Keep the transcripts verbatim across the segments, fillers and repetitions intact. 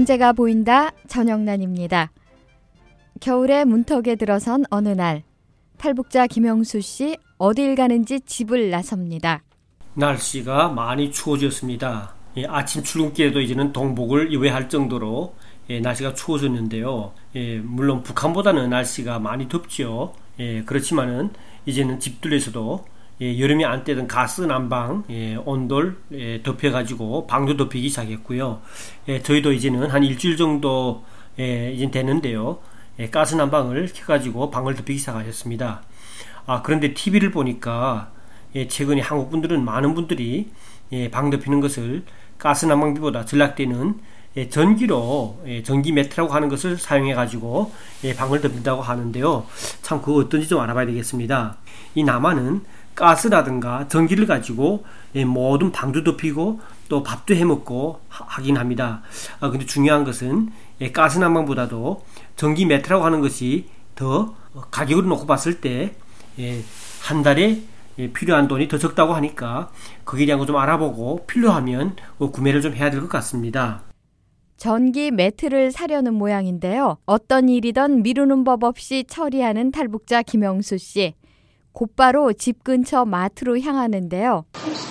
경제가 보인다. 전영란입니다. 겨울에 문턱에 들어선 어느 날 탈북자 김영수 씨 어딜 가는지 집을 나섭니다. 날씨가 많이 추워졌습니다. 예, 아침 출근길에도 이제는 동복을 입어야 할 정도로 예, 날씨가 추워졌는데요. 예, 물론 북한보다는 날씨가 많이 덥죠. 예, 그렇지만은 이제는 집들에서도 예, 여름에 안 떼던 가스 난방 예, 온돌 예, 덮여가지고 방도 덮이기 시작했고요. 예, 저희도 이제는 한 일주일 정도 예, 이제 됐는데요. 예, 가스 난방을 켜가지고 방을 덮이기 시작하셨습니다. 아, 그런데 티비를 보니까 예, 최근에 한국 분들은 많은 분들이 예, 방 덮이는 것을 가스 난방비보다 전락되는 예, 전기로 예, 전기 매트라고 하는 것을 사용해가지고 예, 방을 덮인다고 하는데요. 참 그거 어떤지 좀 알아봐야 되겠습니다. 이 남한은 가스라든가 전기를 가지고 예, 모든 방도 덮이고 또 밥도 해먹고 하, 하긴 합니다. 아, 근데 중요한 것은 예, 가스 난방보다도 전기 매트라고 하는 것이 더 어, 가격으로 놓고 봤을 때 예, 한 달에 예, 필요한 돈이 더 적다고 하니까 거기에 대한 거 좀 알아보고 필요하면 어, 구매를 좀 해야 될 것 같습니다. 전기 매트를 사려는 모양인데요. 어떤 일이든 미루는 법 없이 처리하는 탈북자 김영수 씨. 곧바로 집 근처 마트로 향하는데요.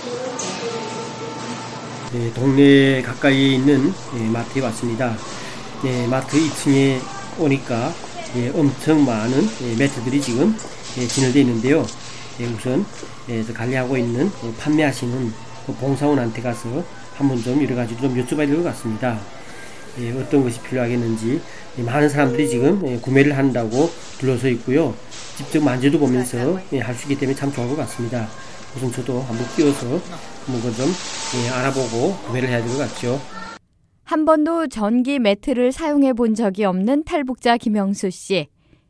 네, 동네 가까이에 있는 예, 마트에 왔습니다. 네, 마트 이 층에 오니까 예, 엄청 많은 예, 매트들이 지금 예, 진열되어 있는데요. 예, 우선 예, 관리하고 있는 예, 판매하시는 그 봉사원한테 가서 한번 좀 여러 가지 좀 여쭤봐야 될 것 같습니다. 예, 어떤 것이 필요하겠는지 예, 많은 사람들이 지금 예, 구매를 한다고 둘러서 있고요. 직접 만져도 보면서 예, 할 수 있기 때문에 참 좋은 것 같습니다. 우선 저도 한번 끼워서 뭔가 좀 예, 알아보고 구매를 해야 될 것 같죠. 한 번도 전기 매트를 사용해 본 적이 없는 탈북자 김영수 씨.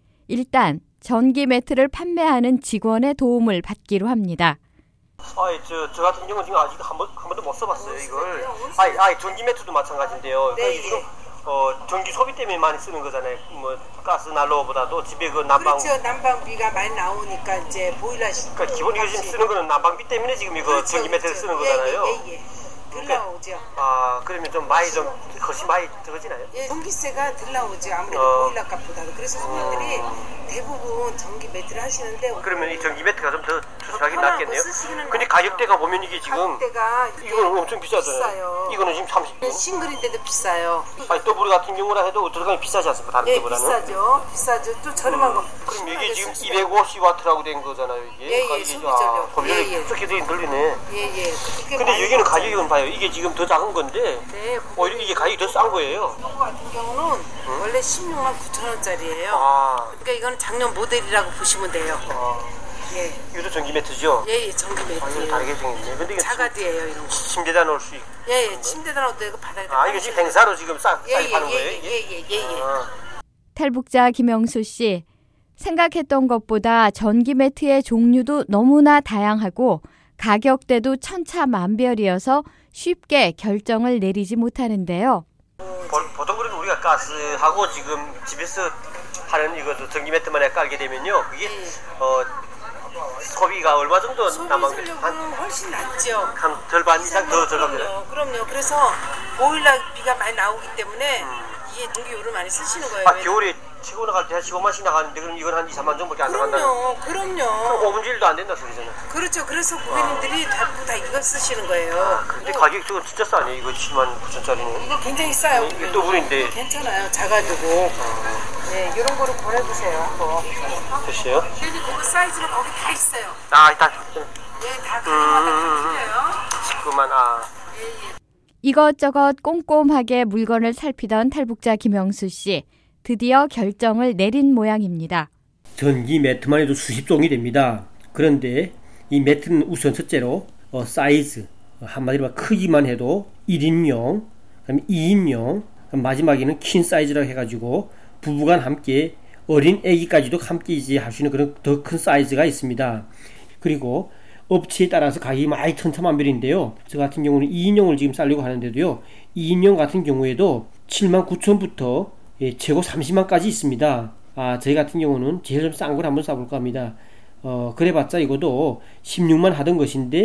일단 전기 매트를 판매하는 직원의 도움을 받기로 합니다. 아이, 저, 저 같은 경우는 지금 아직 한 번, 한 번도 못 써봤어요, 이걸. 아이, 아이, 전기 매트도 마찬가지인데요. 네, 지금, 어, 전기 소비 때문에 많이 쓰는 거잖아요. 뭐, 가스 난로보다도 집에 그 난방. 그렇죠. 난방비가 많이 나오니까 이제 보일러. 그러니까 기본 이거 지금 쓰는 거는 난방비 때문에 지금 이거 그렇죠, 전기 매트를 그렇죠. 쓰는 거잖아요. 예, 예, 예. 들 나오죠. 아, 그러면 좀 많이 좀, 훨씬 많이 들어지나요? 예, 전기세가 들 나오죠. 아무래도 어. 보일러 값보다도. 그래서 손님들이 어. 대부분 전기 매트를 하시는데. 그러면 이 전기 매트가 좀 더 투수하긴 편하고 낫겠네요. 쓰시기는 근데 낫죠. 가격대가 보면 이게 지금. 가격대가 이거는 엄청 비싸잖아요. 비싸요. 이거는 지금 삼십 분. 싱글인데도 비싸요. 아니, 더블 같은 경우라 해도 어떻게 비싸지 않습니까? 다른 예, 데보다는. 비싸죠. 비싸죠. 또 저렴한 거. 그럼 이게 지금 이백오십 와트라고 된 거잖아요, 이게. 예, 예, 그러니까 이게 소비전력. 소비전력 예, 예. 그렇게 되긴 들리네. 예, 예. 그렇게 근데 많이 여기는 나오죠. 가격은 봐요. 이게 지금 더 작은 건데. 네. 오히려 이게 가격이 더 싼 거예요. 이거 같은 경우는 응? 원래 십육만 구천 원짜리예요. 아. 그러니까 이거는 작년 모델이라고 보시면 돼요. 아. 예. 이것도 전기 매트죠? 예, 예, 전기 아, 이거 매트예요. 다르게 생겼네. 근데 이거 자가드예요, 이런 거. 침대에다 놓을 수 있고. 예, 예, 침대다 놔도 되고 바닥에다. 아, 이거 지금 행사로 지금 싸, 예, 싸게 예, 파는 예, 거예요, 예, 이게? 예, 예, 예, 예. 아. 탈북자 김영수 씨. 생각했던 것보다 전기 매트의 종류도 너무나 다양하고 가격대도 천차만별이어서 쉽게 결정을 내리지 못하는데요. 보, 보통 그래도 우리가 가스하고 지금 집에서 하는 이거 전기 매트만 깔게 되면요, 그게 예. 어 소비가 얼마 정도 남은 소비전력은 훨씬 낫죠. 한 절반 이상 더 들어갑니다. 그럼요, 그럼요. 그래서 보일러비가 많이 나오기 때문에 음. 이게 전기요를 많이 쓰시는 거예요. 아, 겨울에 치고 나갈 때 한 십오만씩 나가는데 그럼 이건 한 이, 삼만 정도밖에 안 나간다. 그럼요, 그럼요. 오 분질도 안 된다 소리잖아요. 그렇죠. 그래서 고객님들이 전부 다 이걸 쓰시는 거예요. 아, 근데 뭐, 가격이 저거 진짜 싸네. 이거 칠만 구천짜리는. 이거 굉장히 싸요. 이게 더블인데. 괜찮아요. 작아지고. 아. 네, 이런 거를 보내주세요. 한번. 됐어요? 그 사이즈는 거기 다 있어요. 아, 일단. 네, 다 가격마다 다 틀려요. 십구만, 아. 예, 예. 이것저것 꼼꼼하게 물건을 살피던 탈북자 김영수 씨. 드디어 결정을 내린 모양입니다. 전기 매트만 해도 수십 종이 됩니다. 그런데 이 매트는 우선 첫째로 어, 사이즈, 한마디로 크기만 해도 일 인용, 그다음에 이 인용, 마지막에는 퀸 사이즈라고 해가지고 부부간 함께 어린 아기까지도 함께 이제 할 수 있는 그런 더 큰 사이즈가 있습니다. 그리고 업체에 따라서 가격이 많이 천차만별인데요. 저 같은 경우는 이 인용을 지금 싸려고 하는데도요, 이 인용 같은 경우에도 칠만 구천부터 예, 최고 삼십만까지 있습니다. 아, 저희 같은 경우는 제일 좀 싼 걸 한번 싸볼까 합니다. 어, 그래봤자 이것도 십육만 하던 것인데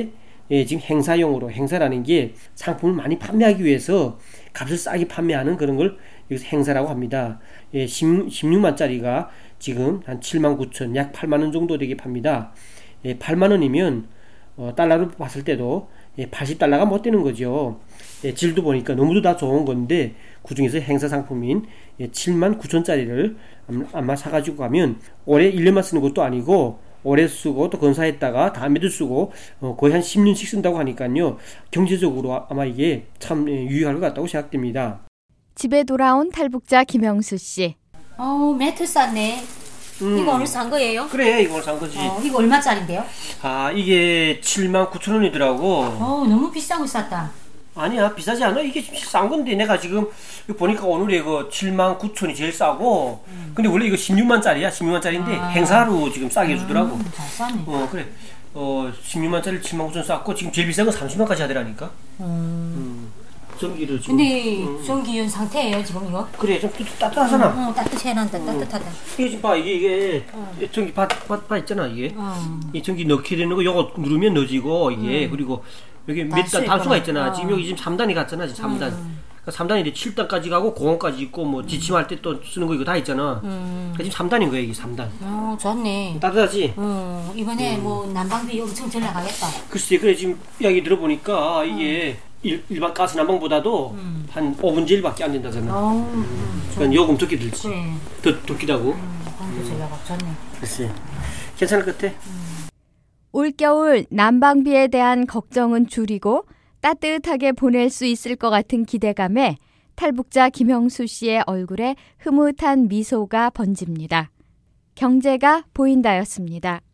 예, 지금 행사용으로 행사라는 게 상품을 많이 판매하기 위해서 값을 싸게 판매하는 그런 걸 여기서 행사라고 합니다. 예, 십육만짜리가 지금 한 칠만 구천, 약 팔만 원 정도 되게 팝니다. 예, 팔만 원이면 어, 달러로 봤을 때도 예, 팔십 달러가 못 되는 거죠. 예, 질도 보니까 너무도 다 좋은 건데 그 중에서 행사 상품인 예, 칠만 구천짜리를 아마 사가지고 가면 올해 일 년만 쓰는 것도 아니고 오래 쓰고 또 건사했다가 다음에도 쓰고 어, 거의 한 십 년씩 쓴다고 하니까요. 경제적으로 아마 이게 참 유효할 것 같다고 생각됩니다. 집에 돌아온 탈북자 김영수 씨. 어, 매트 쌌네. 음. 이거 오늘 산 거예요? 그래, 이거 오늘 산 거지. 어, 이거 얼마짜린데요? 아, 이게 칠만 구천 원이더라고. 어, 너무 비싸고 쌌다. 아니야, 비싸지 않아. 이게 싼 건데 내가 지금 보니까 오늘 이거 칠만 구천이 제일 싸고 음. 근데 원래 이거 십육만짜리야. 십육만짜리인데 아. 행사로 지금 싸게 해주더라고. 음, 잘 싸네. 어, 그래. 어, 십육만짜리 칠만 구천 쌌고 지금 제일 비싼 거 삼십만까지 하더라니까. 음. 음. 전기를 지금. 근데 음. 전기연 상태예요 지금 이거? 그래, 좀 따뜻하잖아. 응, 응, 따뜻해 난다. 응. 따뜻하다. 이게 지금 봐, 이게 이게 응. 전기 봐, 봐, 봐 있잖아 이게. 응. 이 전기 넣게 되는 거 요거 누르면 넣어지고 이게 응. 그리고 여기 몇 단 단수가 있잖아. 어. 지금 여기 지금 삼 단이 갔잖아. 지금 삼 단. 음. 그러니까 삼 단이 이제 칠 단까지 가고 공원까지 있고 뭐 지침할 때 또 쓰는 거 이거 다 있잖아. 음. 그러니까 지금 삼 단인 거야, 이게 삼 단. 어, 좋네. 따뜻하지? 어, 이번에 음. 뭐 난방비 엄청 절 나가겠다. 글쎄, 그래 지금 이야기 들어보니까 이게 음. 일, 일반 가스 난방보다도 음. 한 오 분의 일밖에 안 된다잖아. 어, 음. 그러니까 요금 적게 들지. 그래. 더 적기도 하고. 음, 난방비 절 나가 좋네. 글쎄, 괜찮을 것 같아. 음. 올겨울 난방비에 대한 걱정은 줄이고 따뜻하게 보낼 수 있을 것 같은 기대감에 탈북자 김영수 씨의 얼굴에 흐뭇한 미소가 번집니다. 경제가 보인다였습니다.